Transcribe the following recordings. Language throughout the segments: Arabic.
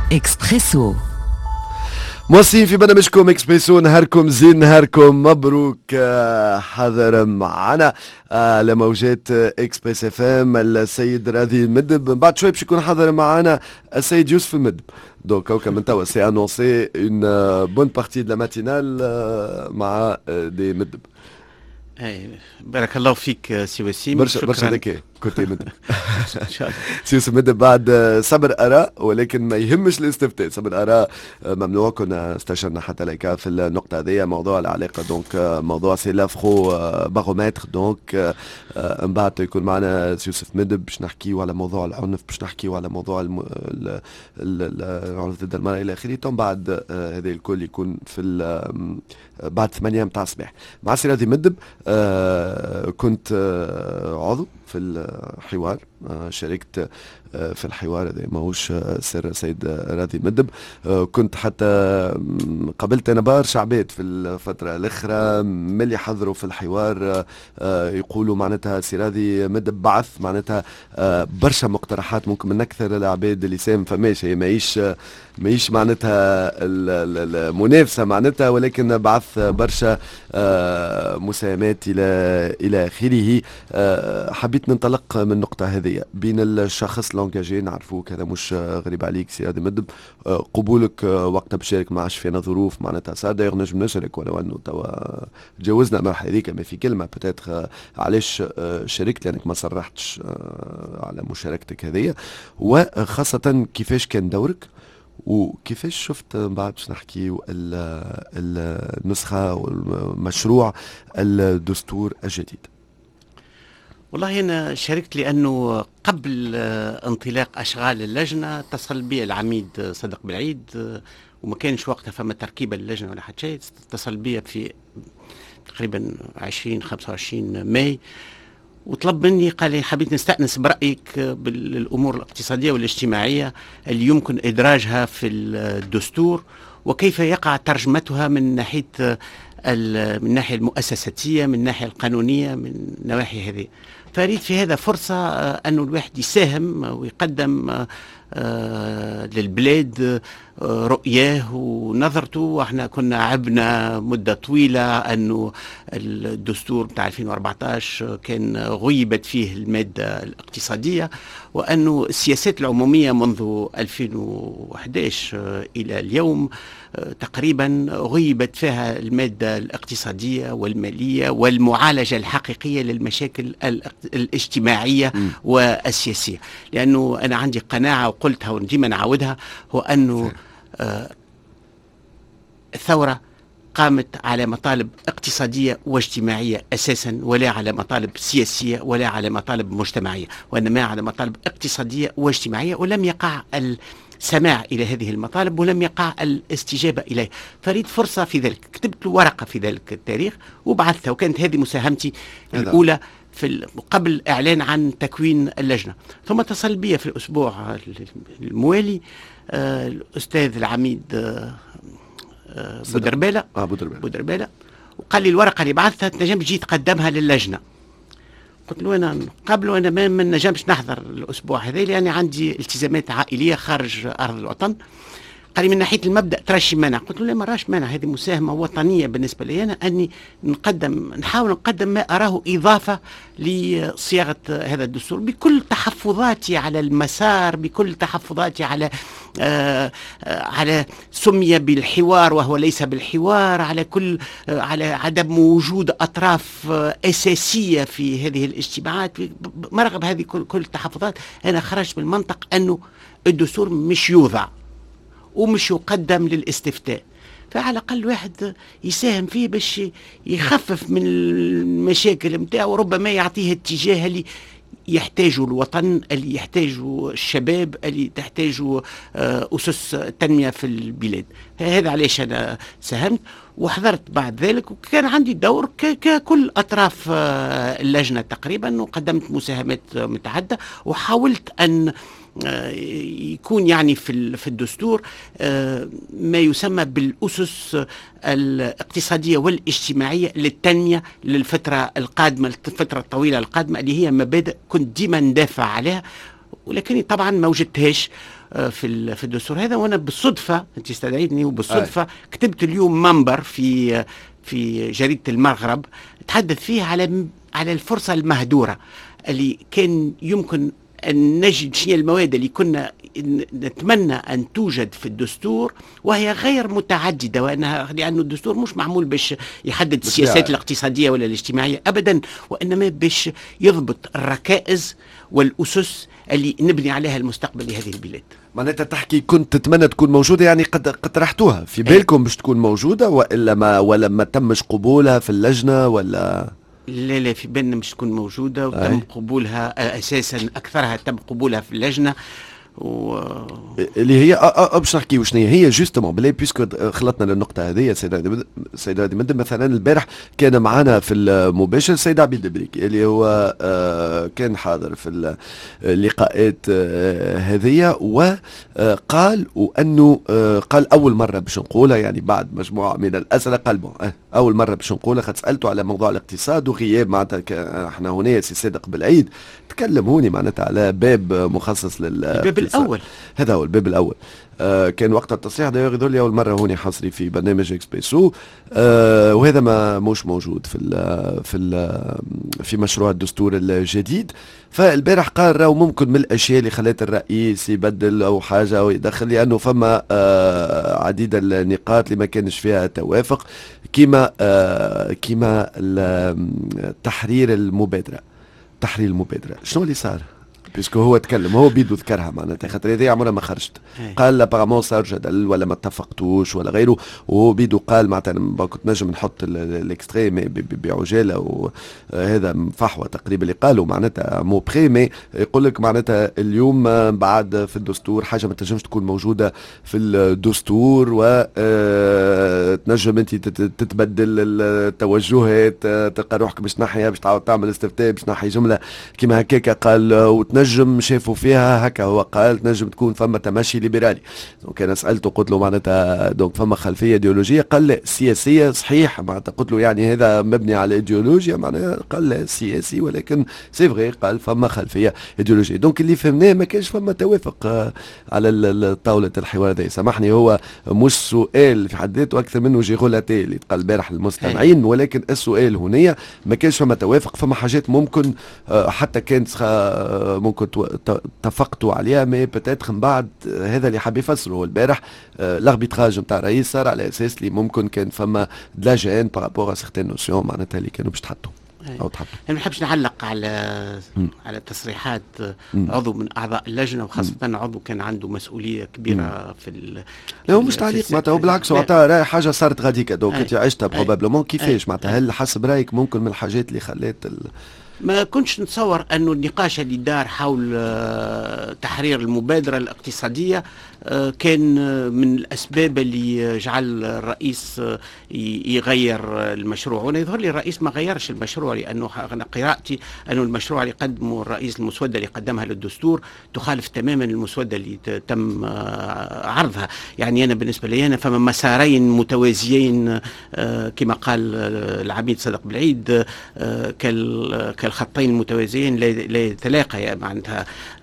إكسبريسو. موصين في برنامجكم اكسبريسو. نهاركم زين، نهاركم مبروك. حاضر معنا لموجات اكسبريس اف ام السيد راضي مدب. من بعد شوي باش يكون حاضر معنا السيد يوسف المدب. دونك هاكا من توا سي انونسي اون بون بارتي دو لا ماتينال مع دي مدب. بارك الله فيك سي وسيم. برشا ذكاء كنت مدب. ان شاء الله سي يوسف مدب بعد صبر اراء، ولكن ما يهمش الاستفتاء. صبر اراء ممنوع. كنا استشرنا حتى لك في النقطه هذه موضوع العلاقه. دونك موضوع سي لافرو بارومتر. دونك من بعد يكون معنا سي يوسف مدب باش نحكيو على موضوع العنف، باش نحكيو على موضوع العنف ضد المراه الى اخره. ثم بعد هذا الكل يكون في بعد 8 متاع الصباح مع سي راضي مدب. كنت عضو في الحوار، شاركت في الحوار هذا ماهوش سر سيد راضي مدب. كنت حتى قابلت انا برشا عباد في الفتره الاخرى ملي حضروا في الحوار يقولوا معناتها سي راضي مدب بعث معناتها برشا مقترحات. ممكن من اكثر العباد اللي سام فماش هي ماهيش معناتها المنافسه معناتها، ولكن بعث برشا مساهمات الى اخره. حبيت ننطلق من النقطه هذه بين الشخص لونجاجي نعرفوه كذا مش غريب عليك سي راضي مدب. قبولك وقتها بشارك ما عادش فينا ظروف معناتها صار داير نجم نشارك ولو انه توا تجاوزنا المرحله هذيك. ما في كلمه بتاتر علاش شاركت لانك ما صرحتش على مشاركتك هذه، وخاصه كيفاش كان دورك وكيفاش شفت بعد باش نحكيو النسخه والمشروع الدستور الجديد. والله أنا شاركت لأنه قبل انطلاق أشغال اللجنة اتصل بي العميد صدق بالعيد، وما كانش وقتها فما تركيبة للجنة ولا حتى شيء. اتصل بي في تقريبا 25 ماي وطلب مني، قال لي حبيت نستأنس برأيك بالأمور الاقتصادية والاجتماعية اللي يمكن إدراجها في الدستور وكيف يقع ترجمتها من الناحية المؤسساتية، من الناحية القانونية، من النواحي هذه. فأريد في هذا فرصة أنه الواحد يساهم ويقدم للبلاد رؤياه ونظرته. واحنا كنا عبنا مدة طويلة أنه الدستور بتاع 2014 كان غيبت فيه المادة الاقتصادية، وأنه السياسات العمومية منذ 2011 إلى اليوم تقريبا غيبت فيها المادة الاقتصادية والمالية والمعالجة الحقيقية للمشاكل الاجتماعية والسياسية. لأنه أنا عندي قناعة وقلتها وديما نعاودها، هو أنه الثورة قامت على مطالب اقتصادية واجتماعية أساسا، ولا على مطالب سياسية ولا على مطالب مجتمعية، وإنما على مطالب اقتصادية واجتماعية. ولم يقع السماع إلى هذه المطالب ولم يقع الاستجابة إليه. فريد فرصة في ذلك، كتبت ورقة في ذلك التاريخ وبعثتها، وكانت هذه مساهمتي الأولى قبل إعلان عن تكوين اللجنة. ثم اتصل بي في الأسبوع الموالي الأستاذ العميد بودربالة وقال لي الورقة اللي بعثتها تنجم تجي تقدمها للجنة. قلت له أنا قبل وأنا ما نجمش نحضر الأسبوع هذا لأني عندي التزامات عائلية خارج أرض الوطن. قال لي من ناحية المبدأ ترشي مانع. قلت له لا، ما راش مانع، هذه مساهمة وطنية بالنسبة لي أنا أني نحاول نقدم ما أراه إضافة لصياغة هذا الدستور بكل تحفظاتي على المسار، بكل تحفظاتي على سمي بالحوار وهو ليس بالحوار، على عدم وجود أطراف أساسية في هذه الاجتماعات. مرغب هذه كل التحفظات أنا خرجت بالمنطق أنه الدستور مش يوضع ومش يقدم للاستفتاء، فعلى الأقل واحد يساهم فيه باش يخفف من المشاكل متاعه، وربما يعطيه اتجاه اللي يحتاجه الوطن، اللي يحتاجه الشباب، اللي تحتاجه أسس التنمية في البلاد. هذا علاش أنا ساهمت وحضرت بعد ذلك، وكان عندي دور ككل أطراف اللجنة تقريبا، وقدمت مساهمات متعددة وحاولت أن يكون يعني في الدستور ما يسمى بالأسس الاقتصادية والاجتماعية للتنمية للفترة القادمة، الفترة الطويلة القادمة، اللي هي مبادئ كنت ديما ندافع عليها ولكن طبعا ما وجدتهاش في الدستور هذا. وانا بالصدفه انت استدعيتني وبالصدفه كتبت اليوم منبر في جريده المغرب تحدث فيه على الفرصه المهدوره اللي كان يمكن أن نجد شنو المواد اللي كنا نتمنى أن توجد في الدستور وهي غير متعددة، لأن الدستور مش معمول باش يحدد السياسات الاقتصادية ولا الاجتماعية أبدا، وإنما باش يضبط الركائز والأسس اللي نبني عليها المستقبل لهذه البلاد. معناتها تحكي كنت تتمنى تكون موجودة، يعني قد طرحتوها في بالكم باش تكون موجودة ولا ما تمش قبولها في اللجنة ولا؟ لا في بالنا مش تكون موجودة وتم قبولها أساسا، أكثرها تم قبولها في اللجنة اللي هي باش نحكيو شنو هي جوستومون بلاي بيسكو خلطنا للنقطه هذه. سيد رادي مندب مثلا البارح كان معنا في المباشر السيد عبيد البريك اللي هو كان حاضر في اللقاءات هذه، وقال وانه قال اول مره باش نقولها يعني بعد مجموعه من الاسئله، قال اول مره باش نقولها خاطر سالته على موضوع الاقتصاد وغياب معناتها احنا هنا سي صادق بالعيد تكلم هوني معناتها على باب مخصص الباب الأول. هذا هو الباب الأول. كان وقت التصريح ده يظهر لي أول مرة هوني حصري في برنامج إكسبريسو، وهذا ما مش موجود في مشروع الدستور الجديد. فالبارح قال راهو ممكن من الأشياء اللي خلات الرئيس يبدل أو حاجة أو يدخل، لأنه فما عديد النقاط اللي ما كانش فيها توافق، كيما تحرير المبادرة. شنو اللي صار؟ بيسكو هو تكلم، هو بيدو ذكرها معناتها خاطر هذه عمرها ما خرجت. قال ابارامون صار جدل ولا ما اتفقتوش ولا غيره، وهو بيدو قال معناتها كنت نجم نحط الاكستري بعجاله، وهذا فحوى تقريبا اللي قالوا معناتها مو بري، مي يقول لك معناتها اليوم بعد في الدستور حاجه ما تنجمش تكون موجوده في الدستور، وتنجم انت تتبدل التوجهات، تلقى روحك باش ناحيه باش تعاود تعمل استفتاء باش ناحيه جمله كيما هكاك. قال وتنجم شافوا فيها هكا، هو قال تنجم تكون فما تمشي ليبرالي. دونك انا سالته قلت له معناتها دونك فما خلفيه ايديولوجيه؟ قال لا سياسيه صحيح معناتها. قلت له يعني هذا مبني على ايديولوجيا معناها؟ قال لا سياسي، ولكن سي فغي قال فما خلفيه ايديولوجيه. دونك اللي فهمناه ما كانش فما توافق على طاوله الحوار هذا. سامحني هو مش سؤال في حد ذاته اكثر منه جيغولاتي اللي تقال البارح للمستمعين، ولكن السؤال هنا ما كانش فما توافق. فما حاجات ممكن حتى كانت ممكن اتفقتوا عليها، مي بتاتخ من بعد هذا اللي حاب يفسره البارح الاربيتراج نتاع الرئيس صار على اساس اللي ممكن كان فما دلاجين بارابور ا سيغتين نوسيون معناتها اللي كانوا باش تحطوا او تحطوا. انا ما نحبش نعلق على تصريحات عضو من اعضاء اللجنه، وخاصه عضو كان عنده مسؤوليه كبيره لا هو مش تعليق معناتها، هو بالعكس هو عطى حاجه صارت غاديكا دونك انت عشتها بروبابلومون كيفاش معناتها. هل حسب رايك ممكن من الحاجات اللي خلات ما كنتش نتصور أنه النقاش اللي دار حول تحرير المبادرة الاقتصادية كان من الأسباب اللي جعل الرئيس يغير المشروع. وانا يظهر لي الرئيس ما غيرش المشروع، لأنه أنا قراءتي أنه المشروع اللي قدمه الرئيس، المسودة اللي قدمها للدستور تخالف تماما المسودة اللي تم عرضها. يعني أنا بالنسبة لي أنا فما مسارين متوازيين كما قال العميد صادق بالعيد، كالخطين المتوازيين لا يتلاقى معناتها.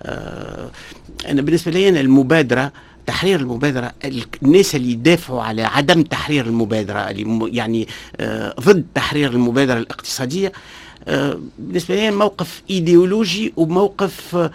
أنا بالنسبة لي أنا المبادرة، تحرير المبادرة، الناس اللي يدافعوا على عدم تحرير المبادرة اللي يعني ضد تحرير المبادرة الاقتصادية، بالنسبة لي موقف إيديولوجي وموقف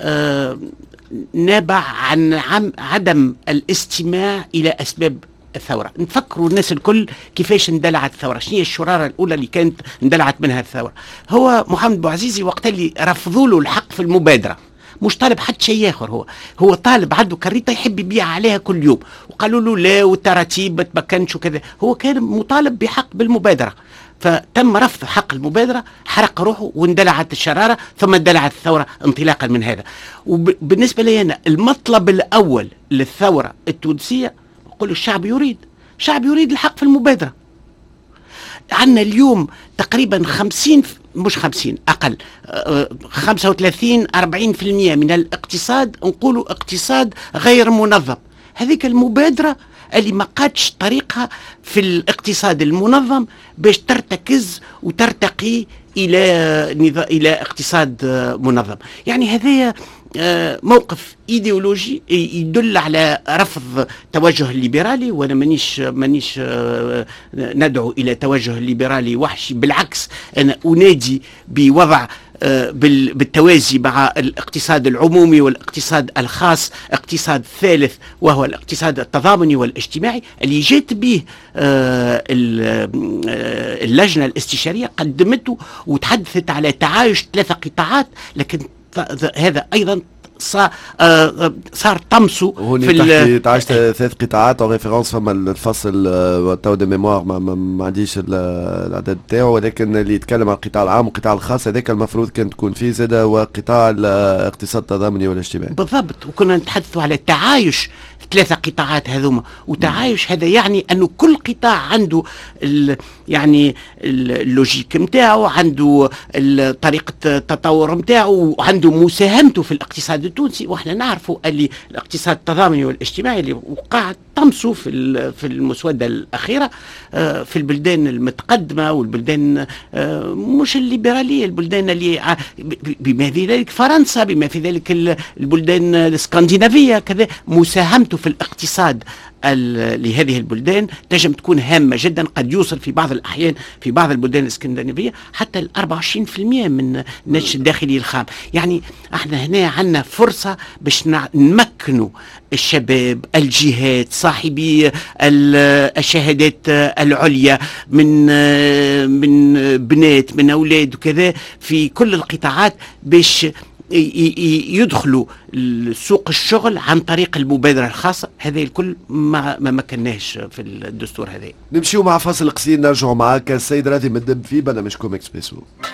نابع عن عدم الاستماع إلى أسباب الثورة. نفكروا الناس الكل كيفاش اندلعت الثورة، شنو هي الشرارة الأولى اللي كانت اندلعت منها الثورة. هو محمد بوعزيزي وقت اللي رفضوا له الحق في المبادرة مش طالب حتى شيء آخر، هو طالب عنده كريطة يحب يبيع عليها كل يوم، وقالوا له لا والتراتيب ما تمكنش وكذا. هو كان مطالب بحق بالمبادرة، فتم رفض حق المبادرة، حرق روحه واندلعت الشرارة، ثم اندلعت الثورة انطلاقا من هذا. وبالنسبة لي أنا المطلب الأول للثورة التونسية يقول الشعب يريد الحق في المبادرة. عندنا اليوم تقريبا 50 مش 50 أقل 35-40% من الاقتصاد نقولوا اقتصاد غير منظم. هذيك المبادرة اللي ما قادش طريقها في الاقتصاد المنظم باش ترتكز وترتقي إلى اقتصاد منظم. يعني هذا موقف ايديولوجي يدل على رفض توجه الليبرالي، وانا مانيش ندعو الى توجه ليبرالي وحشي، بالعكس انا انادي بوضع بالتوازي مع الاقتصاد العمومي والاقتصاد الخاص، اقتصاد ثالث وهو الاقتصاد التضامني والاجتماعي اللي جات به اللجنة الاستشارية قدمته وتحدثت على تعايش 3 قطاعات، لكن هذا أيضا صار طمسه في تعايش 3 قطاعات او ريفيرونس. فما الفصل تو دي ميموار ما عنديش العدد تاعو، ولكن اللي يتكلم عن القطاع العام والقطاع الخاص هذاك المفروض كان تكون فيه زاد هو قطاع الاقتصاد التضامني والاجتماعي بالضبط. وكنا نتحدثوا على تعايش 3 قطاعات هذوما، وتعايش هذا يعني أنه كل قطاع عنده يعني اللوجيك متاعه، عنده طريقة التطور متاعه، وعنده مساهمته في الاقتصاد التونسي. واحنا نعرفوا اللي الاقتصاد التضامني والاجتماعي اللي وقع طمسه في المسودة الأخيرة في البلدان المتقدمة والبلدان مش الليبرالية، البلدان اللي بما في ذلك فرنسا، بما في ذلك البلدان الاسكندنافية كذا، مساهمته في الاقتصاد لهذه البلدان تنجم تكون هامة جدا، قد يوصل في بعض الأحيان في بعض البلدان الاسكندنافية حتى 24% من الناتج الداخلي الخام. يعني احنا هنا عندنا فرصة باش نمكنوا الشباب، الجهات، صاحبي الشهادات العليا من بنات، من أولاد وكذا في كل القطاعات باش يدخلوا سوق الشغل عن طريق المبادرة الخاصة. هذا الكل ما مكناهش في الدستور هذا. نمشيو مع فاصل قصير، نرجعوا معاك السيد راضي مدب في برنامجكم اكسبريسو.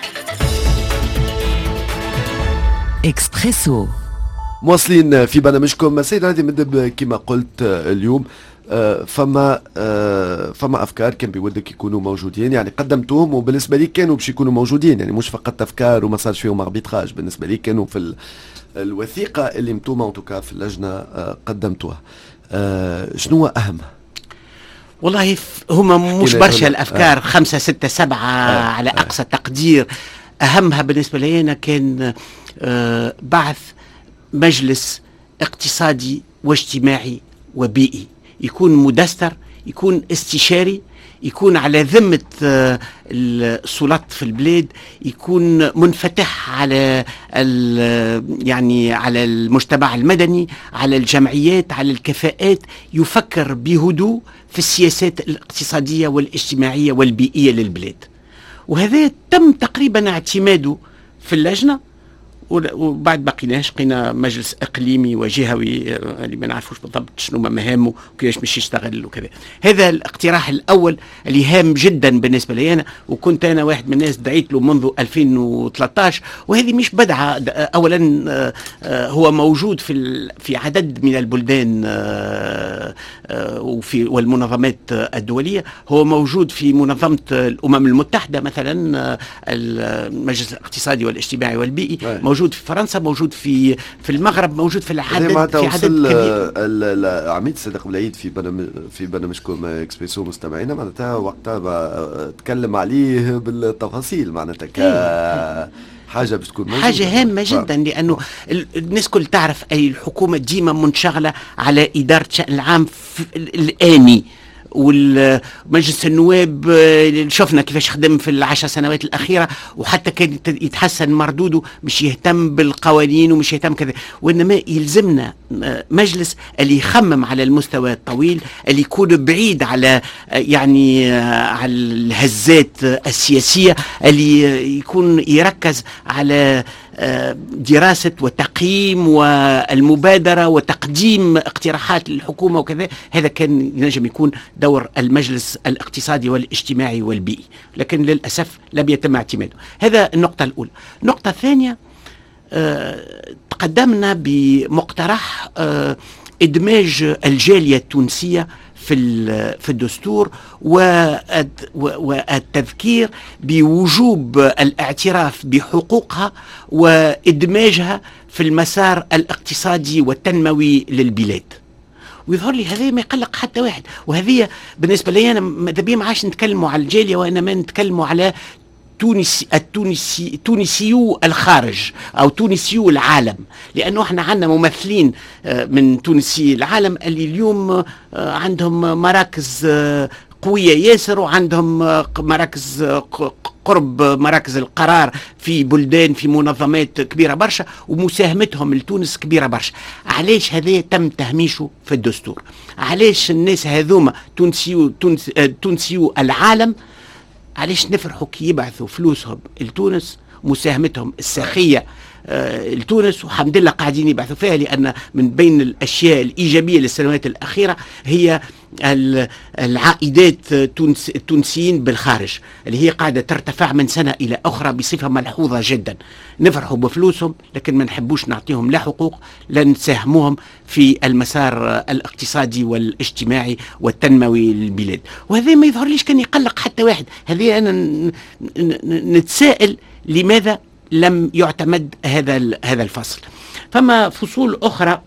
اكسبريسو مواصلين في برنامجكم السيد راضي مدب. كما قلت اليوم فما افكار كان بودك يكونوا موجودين، يعني قدمتوهم وبالنسبه لي كانوا باش يكونوا موجودين، يعني مش فقط افكار وما صارش فيهم اربيتراج، بالنسبه لي كانوا في الوثيقه اللي انتم في اللجنه قدمتوها. شنو اهم؟ والله هما مش برشا الافكار، 5 6 7 على اقصى تقدير. اهمها بالنسبه لي انا كان بعث مجلس اقتصادي واجتماعي وبيئي، يكون مدستر، يكون استشاري، يكون على ذمة السلطات في البلاد، يكون منفتح على يعني على المجتمع المدني، على الجمعيات، على الكفاءات، يفكر بهدوء في السياسات الاقتصادية والاجتماعية والبيئية للبلاد. وهذا تم تقريبا اعتماده في اللجنة، وبعد بقينا مجلس اقليمي وجهوي اللي ما نعرفوش بالضبط شنو مهامه وكيفاش باش يشتغل وكذا. هذا الاقتراح الاول اللي هام جدا بالنسبه لي انا، وكنت انا واحد من الناس دعيت له منذ 2013. وهذه مش بدعه، اولا هو موجود في عدد من البلدان وفي والمنظمات الدوليه. هو موجود في منظمه الامم المتحده مثلا، المجلس الاقتصادي والاجتماعي والبيئي، موجود في فرنسا، موجود في المغرب، موجود في عدد كبير. عميد صدق بلايد في برنامجكم اكسبريسو مستمعينا معناتها وقتها تكلم عليه بالتفاصيل، معناتها حاجة باش تكون حاجة هامة جدا، لأنه الناس كل تعرف أي الحكومة ديما منشغلة على إدارة الشأن العام الآني، والمجلس النواب شفنا كيفاش خدم في 10 سنوات الأخيرة، وحتى كان يتحسن مردوده، مش يهتم بالقوانين ومش يهتم كذا. وإنما يلزمنا مجلس اللي يخمم على المستوى الطويل، اللي يكون بعيد على يعني على الهزات السياسية، اللي يكون يركز على دراسة وتقييم والمبادرة وتقديم اقتراحات للحكومة وكذا. هذا كان ينجم يكون دور المجلس الاقتصادي والاجتماعي والبيئي، لكن للأسف لم يتم اعتماده. هذا النقطة الأولى. النقطة الثانية، تقدمنا بمقترح إدماج الجالية التونسية في الدستور، والتذكير بوجوب الاعتراف بحقوقها وإدماجها في المسار الاقتصادي والتنموي للبلاد. ويظهر لي هذا ما يقلق حتى واحد. وهذه بالنسبة لي أنا ماذا بيا ما عادش نتكلموا على الجالية، وإنما نتكلموا على تونسيو الخارج أو تونسيو العالم، لأنه احنا عندنا ممثلين من تونسي العالم اللي اليوم عندهم مراكز قوية ياسر، وعندهم مراكز قرب مراكز القرار في بلدان في منظمات كبيرة برشا، ومساهمتهم لتونس كبيرة برشا. علاش هذا تم تهميشه في الدستور؟ علاش الناس هذوما تونسيو العالم علاش نفرحوا كي يبعثوا فلوسهم لتونس، مساهمتهم السخية لتونس، والحمد لله قاعدين يبعثوا فيها، لأن من بين الأشياء الإيجابية للسنوات الأخيرة هي العائدات التونسيين بالخارج اللي هي قاعدة ترتفع من سنة إلى أخرى بصفة ملحوظة جدا. نفرحوا بفلوسهم، لكن ما نحبوش نعطيهم لا حقوق لا نساهموهم في المسار الاقتصادي والاجتماعي والتنموي للبلاد. وهذا ما يظهر ليش كان يقلق حتى واحد. هذه أنا نتساءل لماذا لم يعتمد هذا الفصل. فما فصول أخرى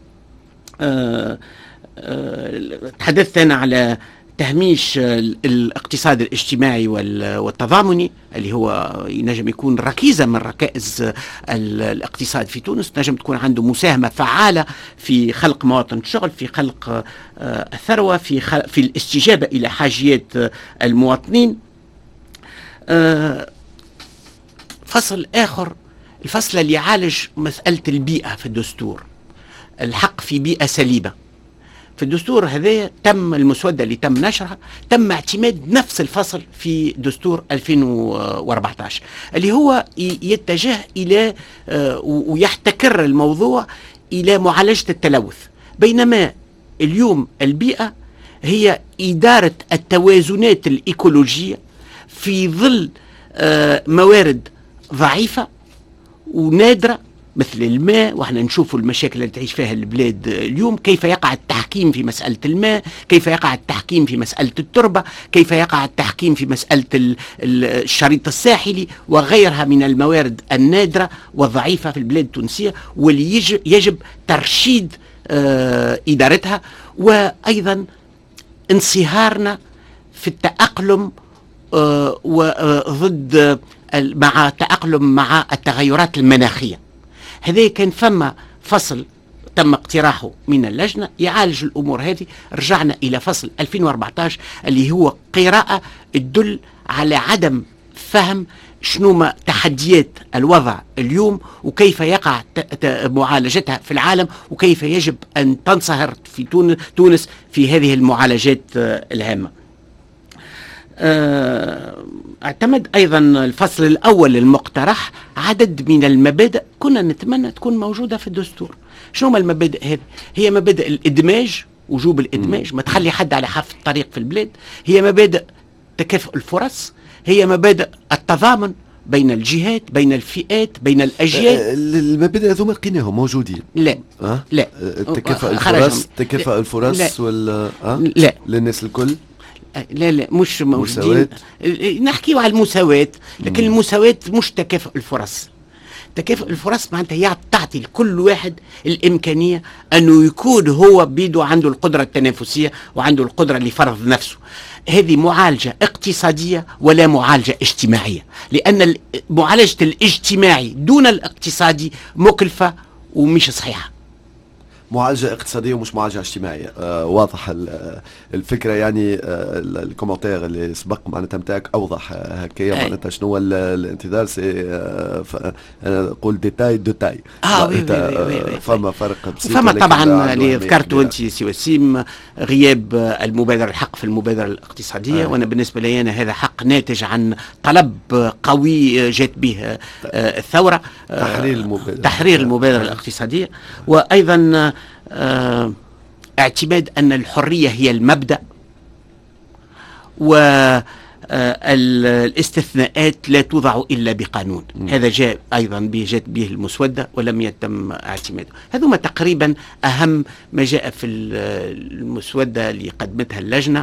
تحدثت أنا على تهميش الاقتصاد الاجتماعي والتضامني اللي هو ينجم يكون ركيزة من ركائز الاقتصاد في تونس، نجم تكون عنده مساهمة فعالة في خلق مواطن الشغل، في خلق الثروة، في الاستجابة إلى حاجيات المواطنين. فصل آخر، الفصل اللي يعالج مسألة البيئة في الدستور، الحق في بيئة سليمة. في الدستور هذا تم المسودة اللي تم نشرها تم اعتماد نفس الفصل في دستور 2014 اللي هو يتجه إلى ويحتكر الموضوع إلى معالجة التلوث، بينما اليوم البيئة هي إدارة التوازنات الإيكولوجية في ظل موارد ضعيفة ونادرة مثل الماء. واحنا نشوف المشاكل اللي تعيش فيها البلاد اليوم، كيف يقع التحكيم في مسألة الماء، كيف يقع التحكيم في مسألة التربة، كيف يقع التحكيم في مسألة الشريط الساحلي وغيرها من الموارد النادرة والضعيفة في البلاد التونسية، واللي يجب ترشيد إدارتها، وأيضا انصهارنا في التأقلم وضد مع تأقلم مع التغيرات المناخية. هذا كان فما فصل تم اقتراحه من اللجنة يعالج الأمور هذه. رجعنا إلى فصل 2014 اللي هو قراءة تدل على عدم فهم شنو ما تحديات الوضع اليوم وكيف يقع معالجتها في العالم، وكيف يجب أن تنصهر في تونس في هذه المعالجات الهامة. اعتمد أيضا الفصل الأول المقترح عدد من المبادئ كنا نتمنى تكون موجودة في الدستور. شنو ما المبادئ هذه؟ هي مبادئ الإدماج، وجوب الإدماج، ما تخلي حد على حافة الطريق في البلاد. هي مبادئ تكافؤ الفرص، هي مبادئ التضامن بين الجهات، بين الفئات، بين الأجيال. المبادئ هذوما لقيناهم موجودين؟ لا لا. تكافؤ الفرص ولا لا للناس الكل؟ لا مش موجودين. نحكيو على المساواة، لكن المساواة مش تكافؤ الفرص. تكافؤ الفرص معناتها تعطي لكل واحد الإمكانية أنه يكون هو بيده عنده القدرة التنافسية وعنده القدرة لفرض نفسه. هذه معالجة اقتصادية ولا معالجة اجتماعية، لأن معالجة الاجتماعي دون الاقتصادي مكلفة ومش صحيحة. معالجة اقتصادية ومش معالجة اجتماعية. واضح الفكرة يعني. الكومنتير اللي سبق معناتها نتاعك أوضح هكايا معناتها شنو الانتظار. أنا أقول ديتاي فما فرق بسيط. فما طبعا اللي ذكرته أنت سي وسيم، غياب المبادرة، الحق في المبادرة الاقتصادية. وأنا بالنسبة لي أنا هذا حق ناتج عن طلب قوي جات به الثورة، تحرير المبادرة الاقتصادية. وأيضا اعتماد أن الحرية هي المبدأ، والاستثناءات لا توضع إلا بقانون. هذا جاء أيضا جاءت به المسودة ولم يتم اعتماده. هذوما تقريبا أهم ما جاء في المسودة اللي قدمتها اللجنة.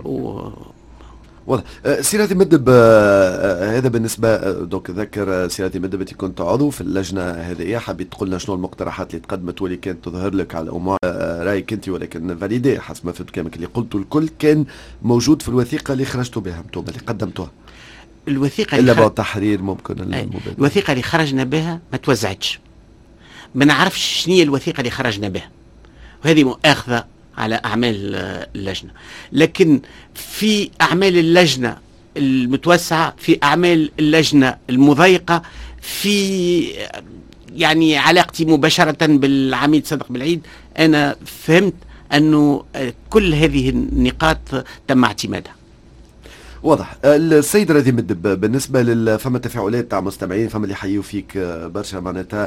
واضح. سيراتي مدب، هذا بالنسبة دوك ذكر سيراتي مدب انت كنت عضو في اللجنة هذه، حبيت تقول لنا شنو المقترحات اللي تقدمت واللي كانت تظهر لك على أمور رايك انت، ولكن فاليدي حسب ما فهمت كلامك اللي قلته الكل كان موجود في الوثيقة اللي خرجتوا بها انتم اللي قدمتوها. الوثيقة إلا بعد تحرير ممكن المبادرة. الوثيقة اللي خرجنا بها ما توزعتش، ما نعرفش شنو هي الوثيقة اللي خرجنا بها، وهذه مؤاخذة على أعمال اللجنة. لكن في أعمال اللجنة المتوسعة، في أعمال اللجنة المضيقة، في يعني علاقتي مباشرة بالعميد صدق بالعيد، أنا فهمت أنه كل هذه النقاط تم اعتمادها. واضح. السيد راضي مدب، بالنسبه فما تفاعلات تاع مستمعين، فما اللي يحيوا فيك برشا معناتها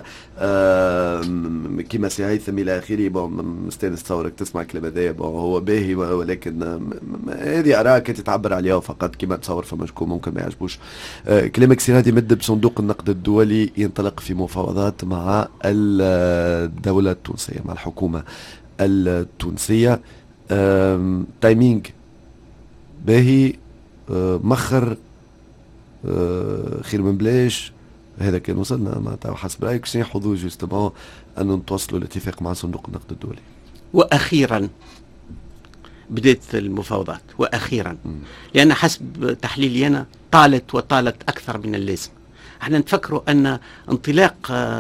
كيما سي هيثم الى اخره. مستانس تصورك تسمع كلام هذايا، هو باهي، ولكن هذه اراك انت تعبر عليها فقط. كيما تصور فما شكون ممكن ما يعجبوش كلامك. سي راضي مدب، صندوق النقد الدولي ينطلق في مفاوضات مع الدوله التونسيه، مع الحكومه التونسيه. تايمينج باهي، مخر، خير من بلاش. هذا كان وصلنا معناتها حسب رايك شنو حظوظ جوستومون انه نتوصلوا لاتفاق مع صندوق النقد الدولي؟ واخيرا بدات المفاوضات، واخيرا لان حسب تحليلي انا طالت وطالت اكثر من اللازم. احنا نتفكروا ان انطلاق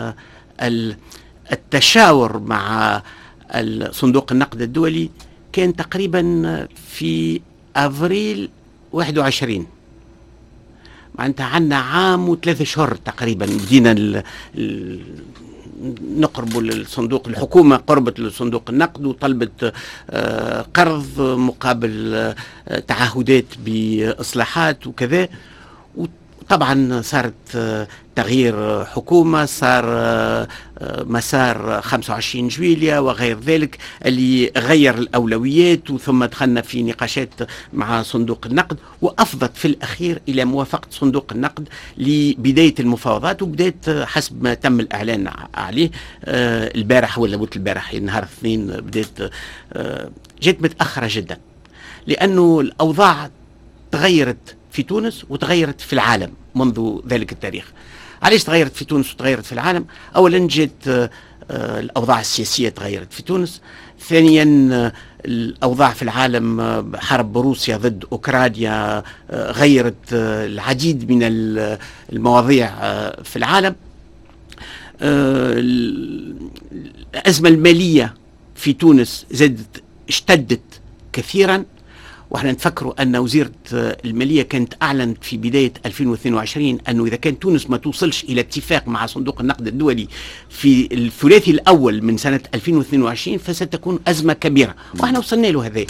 التشاور مع صندوق النقد الدولي كان تقريبا في افريل 21. معناتها عندنا عام و3 شهور تقريبا بدينا نقربوا للصندوق. الحكومة قربت لصندوق النقد وطلبت قرض مقابل تعهدات بإصلاحات وكذا. وطبعا صارت تغيير حكومة، صار مسار 25 جويلية وغير ذلك اللي غير الأولويات، وثم دخلنا في نقاشات مع صندوق النقد، وأفضت في الأخير إلى موافقة صندوق النقد لبداية المفاوضات. وبداية حسب ما تم الإعلان عليه البارح، ولا قلت البارح نهار الاثنين، بداية جت متأخرة جدا، لأنه الأوضاع تغيرت في تونس وتغيرت في العالم منذ ذلك التاريخ. علاش تغيرت في تونس وتغيرت في العالم؟ أولا جت الأوضاع السياسية تغيرت في تونس، ثانيا الأوضاع في العالم، حرب روسيا ضد أوكرانيا غيرت العديد من المواضيع في العالم. الأزمة المالية في تونس زادت، اشتدت كثيرا. واحنا نفكروا ان وزيرة المالية كانت اعلنت في بداية 2022 انه اذا كان تونس ما توصلش الى اتفاق مع صندوق النقد الدولي في الثلاثي الاول من سنة 2022 فستكون ازمة كبيرة، واحنا وصلنا له هذا.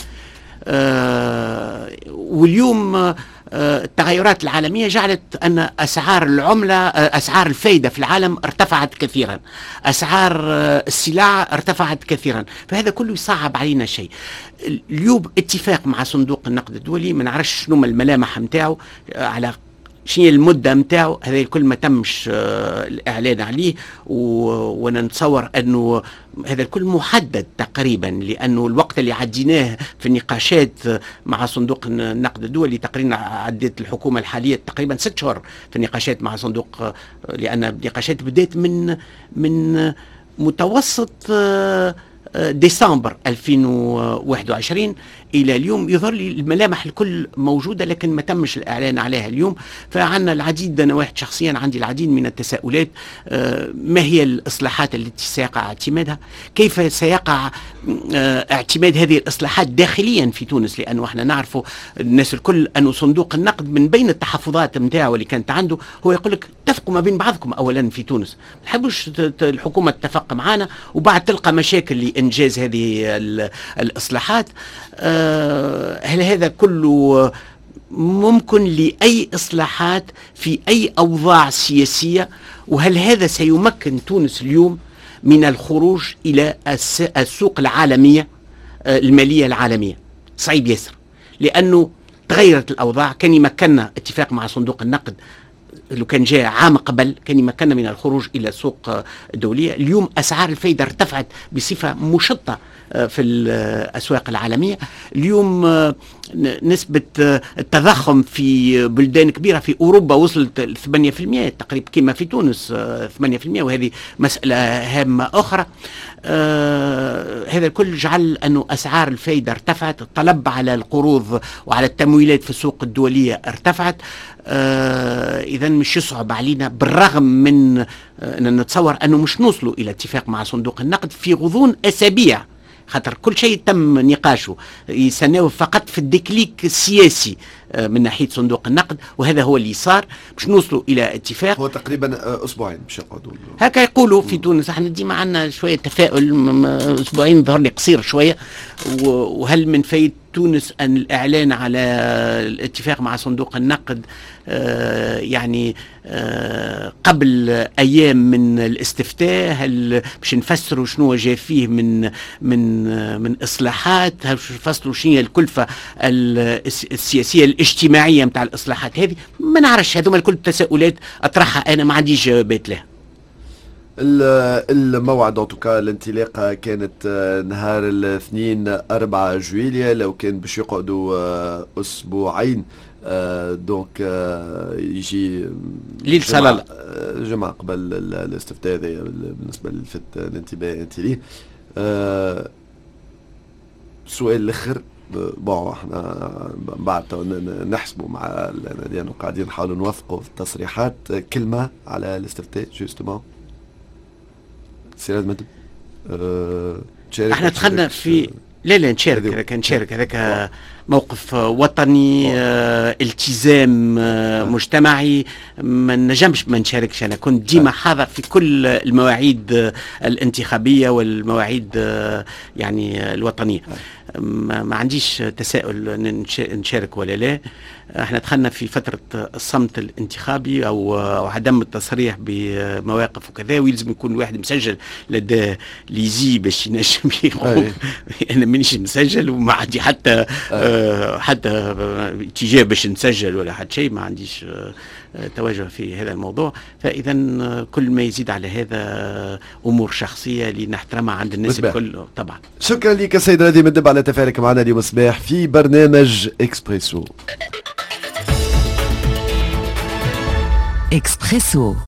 واليوم التغيرات العالمية جعلت أن أسعار العملة، أسعار الفايدة في العالم ارتفعت كثيرا، أسعار السلع ارتفعت كثيرا، فهذا كله يصعب علينا شيء. اليوم اتفاق مع صندوق النقد الدولي، ما نعرفش شنو الملامح متاعه، على شنو المدة متاعه، هذا الكل ما تمش الإعلان عليه. وانا نتصور أنه هذا الكل محدد تقريبا، لأنه الوقت اللي عديناه في النقاشات مع صندوق النقد الدولي تقريبا عدت الحكومة الحالية تقريبا 6 شهور في النقاشات مع صندوق، لأن النقاشات بدأت من متوسط ديسمبر 2021 إلى اليوم. يظهر لي الملامح الكل موجودة لكن ما تمش الإعلان عليها اليوم. فعندنا العديد، أنا واحد شخصيا عندي العديد من التساؤلات. ما هي الإصلاحات التي سيقع اعتمادها؟ كيف سيقع اعتماد هذه الإصلاحات داخليا في تونس؟ لأنه احنا نعرفوا الناس الكل أنه صندوق النقد من بين التحفظات متاعه اللي كانت عنده هو يقول لك اتفقوا ما بين بعضكم أولا في تونس، ما تحبوش الحكومة تتفق معنا وبعد تلقى مشاكل لإنجاز هذه الإصلاحات. هل هذا كله ممكن لأي إصلاحات في أي أوضاع سياسية؟ وهل هذا سيمكن تونس اليوم من الخروج إلى السوق العالمية، المالية العالمية؟ صعيب ياسر، لأنه تغيرت الأوضاع. كان يمكننا اتفاق مع صندوق النقد لو كان جاء عام قبل، كان يمكننا من الخروج إلى السوق الدولية. اليوم أسعار الفايدة ارتفعت بصفة مشطة في الأسواق العالمية. اليوم نسبة التضخم في بلدان كبيرة في أوروبا وصلت 8% تقريبا كما في تونس 8%، وهذه مسألة هامة أخرى. هذا الكل جعل أنه أسعار الفايدة ارتفعت، الطلب على القروض وعلى التمويلات في السوق الدولية ارتفعت. إذا مش يصعب علينا بالرغم من أن نتصور أنه مش نوصلوا إلى اتفاق مع صندوق النقد في غضون أسابيع، خاطر كل شيء تم نقاشه، يسناو فقط في الديكليك السياسي من ناحية صندوق النقد، وهذا هو اللي صار باش نوصلوا إلى اتفاق. هو تقريبا أسبوعين باش يقعدوا هكا يقولوا في تونس. احنا ديما عندنا شوية تفاؤل، أسبوعين ظهر لي قصير شوية. وهل من فايد تونس أن الإعلان على الاتفاق مع صندوق النقد يعني قبل أيام من الاستفتاء؟ هل باش نفسروا شنو جاء فيه من إصلاحات؟ هل باش نفسروا شنو هي الكلفة السياسية الاجتماعية متاع الإصلاحات هذه؟ ما نعرفش. هذوما الكل تساؤلات أطرحها أنا، ما عنديش جوابات لها. الموعد انتوكا الانطلاقه كانت نهار الاثنين 4 جويليا، لو كان باش يقعدوا اسبوعين دونك يجي ليل صلاة جمعة قبل الاستفتاء هذا بالنسبه للفت الانتباه انت ليه. السؤال الاخر بون احنا بعد نحسبوا مع لانه قاعدين نحاولوا نوثقوا في التصريحات. كلمه على الاستفتاء جوستومون سيراد مدب. احنا دخلنا في لا نشارك هذاك موقف وطني، التزام مجتمعي، ما نجمش ما نشاركش. انا كنت ديما حاضر في كل المواعيد الانتخابيه والمواعيد يعني الوطنيه. ما عنديش تساؤل نشارك ولا لا. احنا دخلنا في فترة الصمت الانتخابي او عدم التصريح بمواقف وكذا، ويلزم يكون الواحد مسجل لدى ليزي باش ينجم يقوم. انا مانيش مسجل وما عندي حتى اتجاه باش نسجل ولا حتى شيء، ما عنديش توجه في هذا الموضوع. فاذا كل ما يزيد على هذا امور شخصيه اللي نحترمها عند الناس الكل طبعا. شكرا لك سيد رادي مدب على تفاعلك معنا اليوم الصباح في برنامج اكسبريسو.